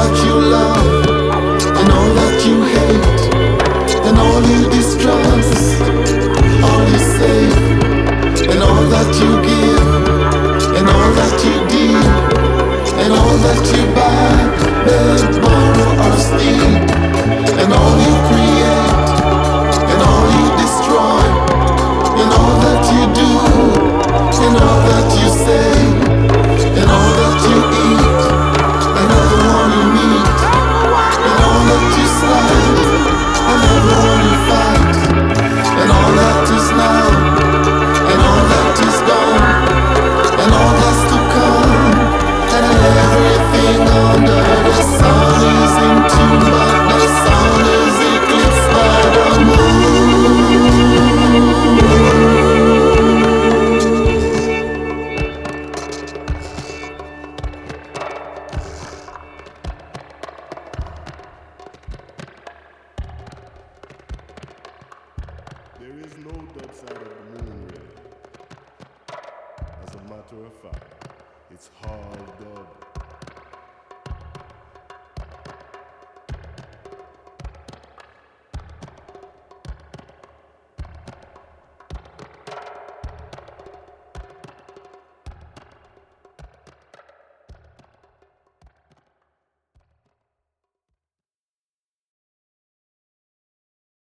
that you love, and all that you hate, and all you distrust, all you save, and all that you give, and all that you deal, and all that you buy, beg, borrow, or steal, and all you create, and all you destroy, and all that you do, and all that you say, and all that you eat, and everyone you meet, and all that you slide, and everyone you fight, and all that is now, and all that is gone, and all that's to come, and everything under the sun is in tune, but the sun is eclipsed by the moon. There is no dark side of the moon, really. As a matter of fact, it's hard dub.